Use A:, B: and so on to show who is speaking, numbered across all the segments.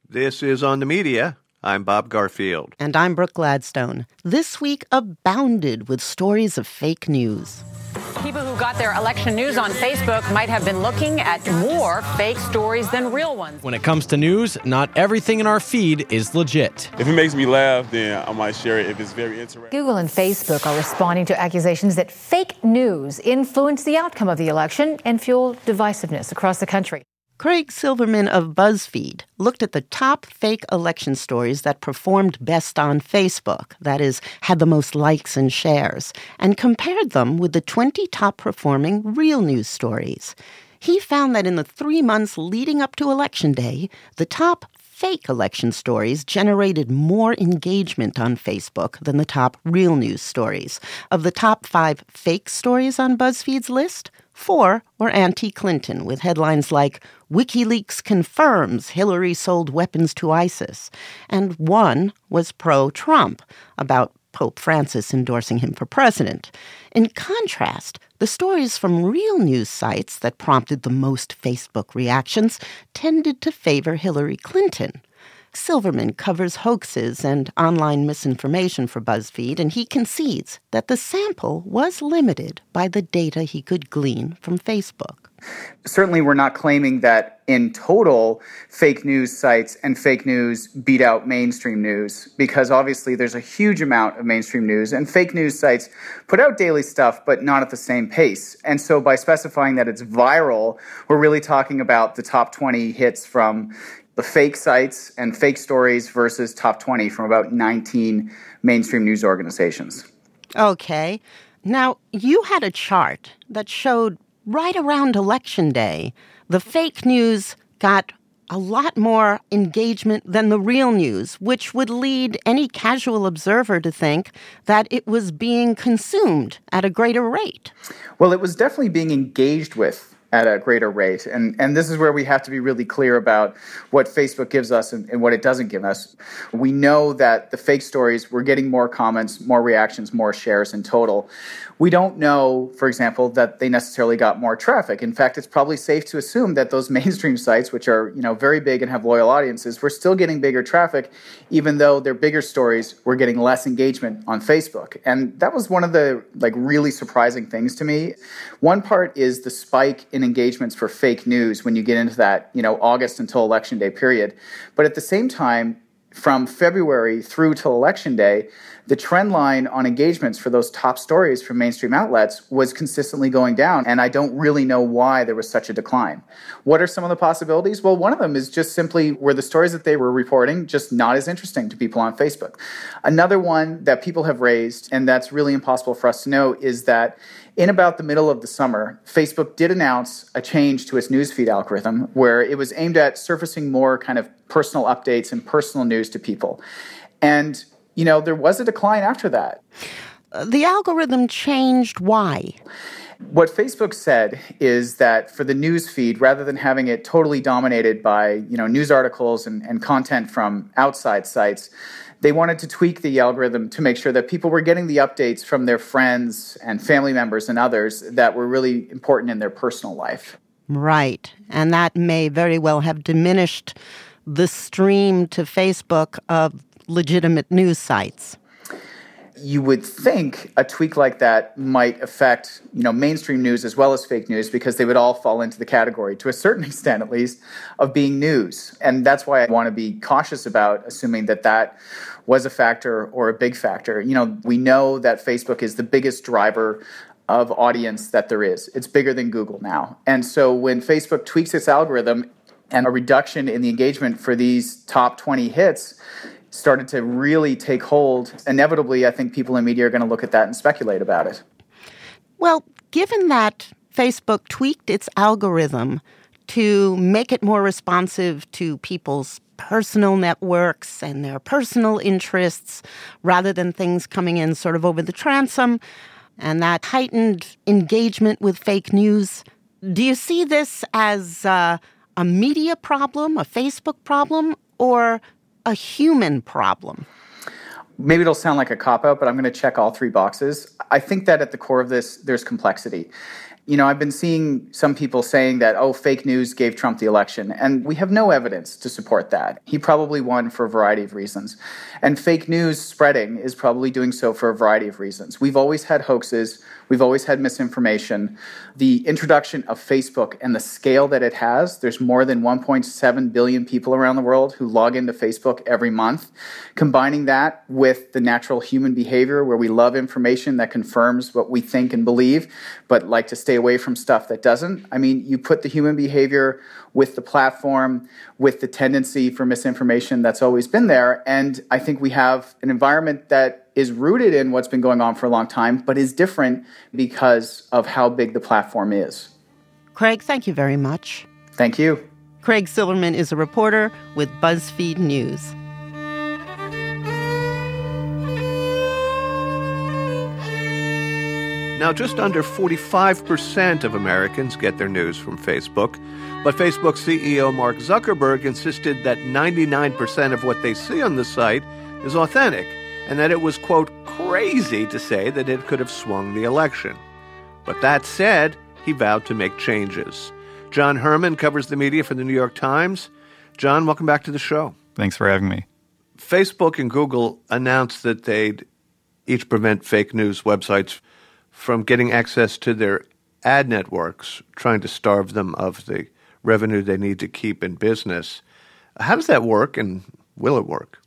A: This is On the Media. I'm Bob Garfield.
B: And I'm Brooke Gladstone. This week abounded with stories of fake news.
C: People who got their election news on Facebook might have been looking at more fake stories than real ones.
D: When it comes to news, not everything in our feed is legit.
E: If it makes me laugh, then I might share it if it's very interesting.
F: Google and Facebook are responding to accusations that fake news influenced the outcome of the election and fueled divisiveness across the country.
B: Craig Silverman of BuzzFeed looked at the top fake election stories that performed best on Facebook, that is, had the most likes and shares, and compared them with the 20 top-performing real news stories. He found that in the 3 months leading up to Election Day, the top fake election stories generated more engagement on Facebook than the top real news stories. Of the top 5 fake stories on BuzzFeed's list, 4 were anti-Clinton, with headlines like, WikiLeaks confirms Hillary sold weapons to ISIS, and 1 was pro-Trump, about Pope Francis endorsing him for president. In contrast, the stories from real news sites that prompted the most Facebook reactions tended to favor Hillary Clinton. Silverman covers hoaxes and online misinformation for BuzzFeed, and he concedes that the sample was limited by the data he could glean from Facebook.
G: Certainly, we're not claiming that in total, fake news sites and fake news beat out mainstream news, because obviously there's a huge amount of mainstream news, and fake news sites put out daily stuff, but not at the same pace. And so by specifying that it's viral, we're really talking about the top 20 hits from the fake sites and fake stories versus top 20 from about 19 mainstream news organizations.
B: Okay. Now, you had a chart that showed right around Election Day, the fake news got a lot more engagement than the real news, which would lead any casual observer to think that it was being consumed at a greater rate.
G: Well, it was definitely being engaged with at a greater rate. And this is where we have to be really clear about what Facebook gives us and what it doesn't give us. We know that the fake stories were getting more comments, more reactions, more shares in total. We don't know, for example, that they necessarily got more traffic. In fact, it's probably safe to assume that those mainstream sites, which are, very big and have loyal audiences, were still getting bigger traffic, even though their bigger stories were getting less engagement on Facebook. And that was one of the really surprising things to me. One part is the spike in engagements for fake news when you get into that, August until Election Day period. But at the same time, from February through till Election Day, the trend line on engagements for those top stories from mainstream outlets was consistently going down, and I don't really know why there was such a decline. What are some of the possibilities? Well, one of them is just simply were the stories that they were reporting just not as interesting to people on Facebook. Another one that people have raised, and that's really impossible for us to know, is that in about the middle of the summer, Facebook did announce a change to its newsfeed algorithm where it was aimed at surfacing more kind of personal updates and personal news to people. And there was a decline after that.
B: The algorithm changed. Why?
G: What Facebook said is that for the news feed, rather than having it totally dominated by, news articles and content from outside sites, they wanted to tweak the algorithm to make sure that people were getting the updates from their friends and family members and others that were really important in their personal life.
B: Right. And that may very well have diminished the stream to Facebook of legitimate news sites.
G: You would think a tweak like that might affect, mainstream news as well as fake news, because they would all fall into the category, to a certain extent at least, of being news. And that's why I want to be cautious about assuming that was a factor or a big factor. We know that Facebook is the biggest driver of audience that there is. It's bigger than Google now. And so when Facebook tweaks its algorithm and a reduction in the engagement for these top 20 hits started to really take hold, inevitably, I think people in media are going to look at that and speculate about it.
B: Well, given that Facebook tweaked its algorithm to make it more responsive to people's personal networks and their personal interests, rather than things coming in sort of over the transom, and that heightened engagement with fake news, do you see this as a media problem, a Facebook problem, or a human problem?
G: Maybe it'll sound like a cop-out, but I'm going to check all three boxes. I think that at the core of this, there's complexity. I've been seeing some people saying that, fake news gave Trump the election. And we have no evidence to support that. He probably won for a variety of reasons. And fake news spreading is probably doing so for a variety of reasons. We've always had hoaxes. We've always had misinformation. The introduction of Facebook and the scale that it has, there's more than 1.7 billion people around the world who log into Facebook every month. Combining that with the natural human behavior where we love information that confirms what we think and believe, but like to stay away from stuff that doesn't. I mean, you put the human behavior with the platform, with the tendency for misinformation that's always been there. And I think we have an environment that is rooted in what's been going on for a long time, but is different because of how big the platform is.
B: Craig, thank you very much.
G: Thank you.
B: Craig Silverman is a reporter with BuzzFeed News.
A: Now, just under 45% of Americans get their news from Facebook, but Facebook CEO Mark Zuckerberg insisted that 99% of what they see on the site is authentic, and that it was, quote, crazy to say that it could have swung the election. But that said, he vowed to make changes. John Herman covers the media for the New York Times. John, welcome back to the show.
H: Thanks for having me.
A: Facebook and Google announced that they'd each prevent fake news websites from getting access to their ad networks, trying to starve them of the revenue they need to keep in business. How does that work, and will it work?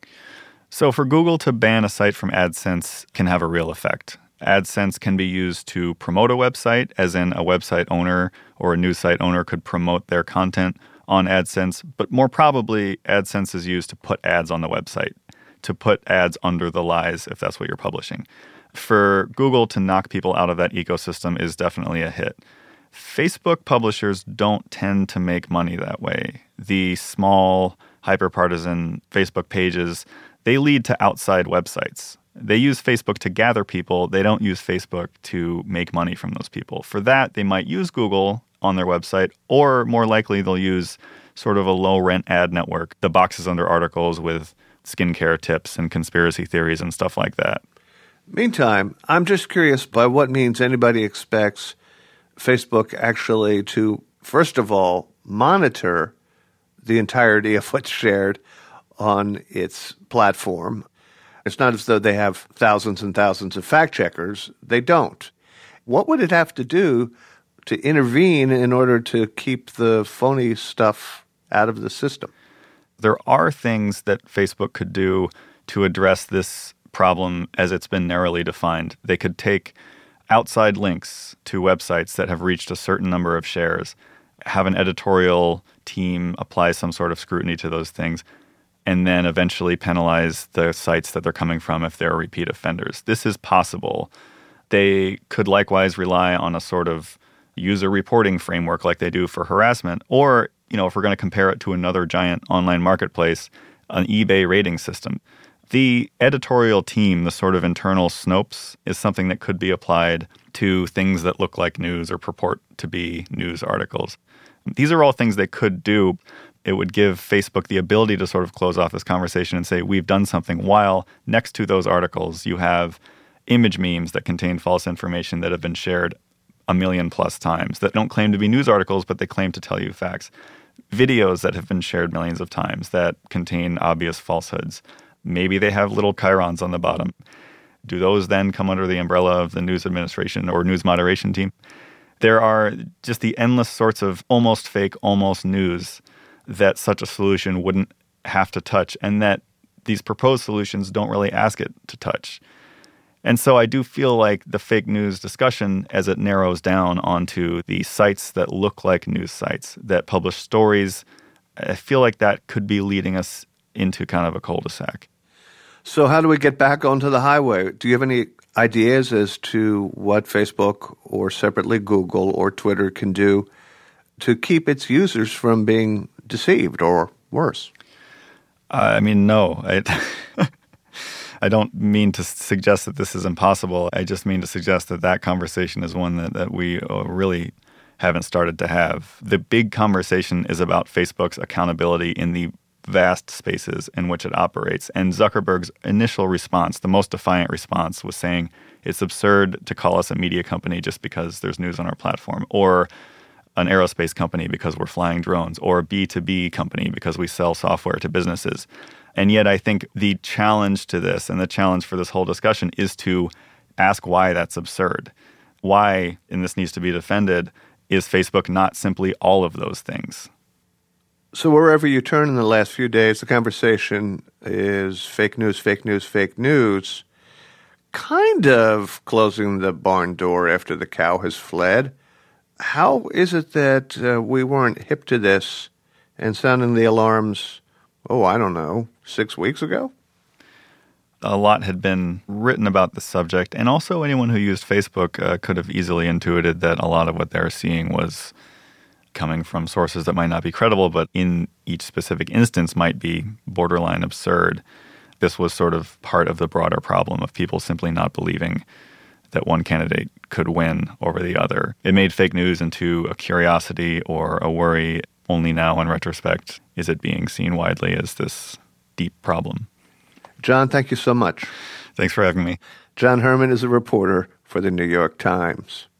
H: So for Google to ban a site from AdSense can have a real effect. AdSense can be used to promote a website, as in a website owner or a news site owner could promote their content on AdSense. But more probably, AdSense is used to put ads on the website, to put ads under the lies, if that's what you're publishing. For Google to knock people out of that ecosystem is definitely a hit. Facebook publishers don't tend to make money that way. The small, hyper-partisan Facebook pages, they lead to outside websites. They use Facebook to gather people. They don't use Facebook to make money from those people. For that, they might use Google on their website, or more likely they'll use sort of a low-rent ad network, the boxes under articles with skincare tips and conspiracy theories and stuff like that.
A: Meantime, I'm just curious by what means anybody expects Facebook actually to, first of all, monitor the entirety of what's shared on its platform. It's not as though they have thousands and thousands of fact-checkers. They don't. What would it have to do to intervene in order to keep the phony stuff out of the system?
H: There are things that Facebook could do to address this problem as it's been narrowly defined. They could take outside links to websites that have reached a certain number of shares, have an editorial team apply some sort of scrutiny to those things, and then eventually penalize the sites that they're coming from if they're repeat offenders. This is possible. They could likewise rely on a sort of user reporting framework like they do for harassment, or, if we're going to compare it to another giant online marketplace, an eBay rating system. The editorial team, the sort of internal Snopes, is something that could be applied to things that look like news or purport to be news articles. These are all things they could do. It would give Facebook the ability to sort of close off this conversation and say, we've done something, while next to those articles you have image memes that contain false information that have been shared 1 million plus times, that don't claim to be news articles, but they claim to tell you facts. Videos that have been shared millions of times that contain obvious falsehoods. Maybe they have little chyrons on the bottom. Do those then come under the umbrella of the news administration or news moderation team? There are just the endless sorts of almost fake, almost news that such a solution wouldn't have to touch, and that these proposed solutions don't really ask it to touch. And so I do feel like the fake news discussion, as it narrows down onto the sites that look like news sites, that publish stories, I feel like that could be leading us into kind of a cul-de-sac.
A: So how do we get back onto the highway? Do you have any ideas as to what Facebook or separately Google or Twitter can do to keep its users from being deceived or worse?
H: No. I don't mean to suggest that this is impossible. I just mean to suggest that conversation is one that we really haven't started to have. The big conversation is about Facebook's accountability in the vast spaces in which it operates. And Zuckerberg's initial response, the most defiant response, was saying, It's absurd to call us a media company just because there's news on our platform, or an aerospace company because we're flying drones, or a B2B company because we sell software to businesses. And yet I think the challenge to this and the challenge for this whole discussion is to ask why that's absurd. Why, and this needs to be defended, is Facebook not simply all of those things?
A: So wherever you turn in the last few days, the conversation is fake news, fake news, fake news, kind of closing the barn door after the cow has fled. How is it that we weren't hip to this and sounding the alarms, 6 weeks ago?
H: A lot had been written about the subject, and also anyone who used Facebook could have easily intuited that a lot of what they're seeing was coming from sources that might not be credible, but in each specific instance might be borderline absurd. This was sort of part of the broader problem of people simply not believing that one candidate could win over the other. It made fake news into a curiosity or a worry. Only now, in retrospect, is it being seen widely as this deep problem.
A: John, thank you so much.
H: Thanks for having me.
A: John Herman is a reporter for the New York Times.